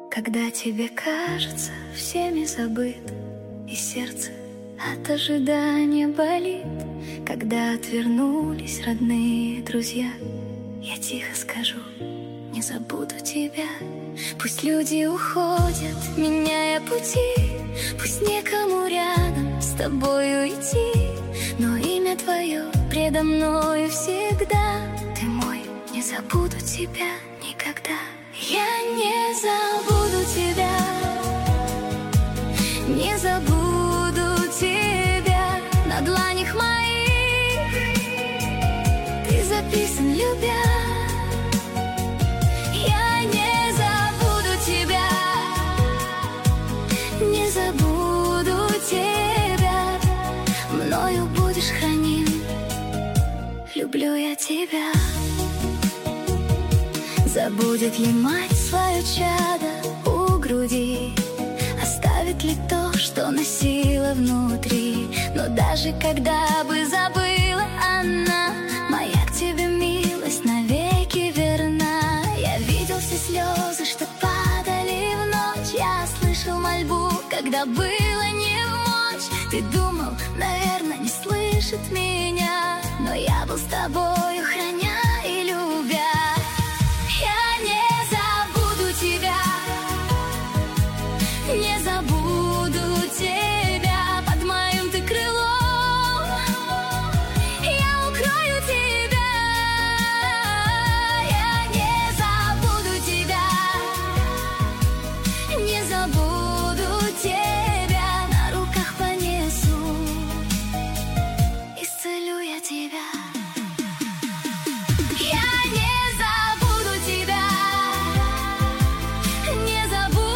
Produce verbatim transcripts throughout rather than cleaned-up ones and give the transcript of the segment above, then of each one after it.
Когда тебе кажется всеми забыт, и сердце от ожидания болит, когда отвернулись родные друзья, я тихо скажу: не забуду тебя. Пусть люди уходят, меняя пути, пусть некому рядом с тобою идти, но имя твое предо мною всегда. Ты мой, не забуду тебя никогда. Я не забуду тебя, не забуду тебя. На дланях моих ты записан, любя. Я не забуду тебя, не забуду тебя. Мною будешь храним, люблю я тебя. Забудет ли мать свое чадо у груди? Оставит ли то, что носила внутри? Но даже когда бы забыла она, моя к тебе милость навеки верна. Я видел все слезы, что падали в ночь. Я слышал мольбу, когда было не в мочь. Ты думал, наверное, не слышит меня, но я был с тобою, храня и любя. Не забуду тебя, под моим ты крылом я укрою тебя. Я не забуду тебя, не забуду тебя. На руках понесу, исцелю я тебя. Я не забуду тебя, не забуду.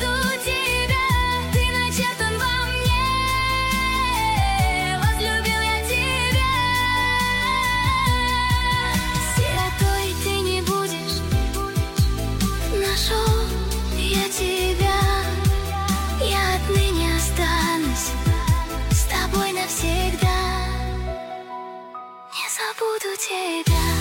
Я тебя, я отныне останусь с тобой навсегда. Не забуду тебя.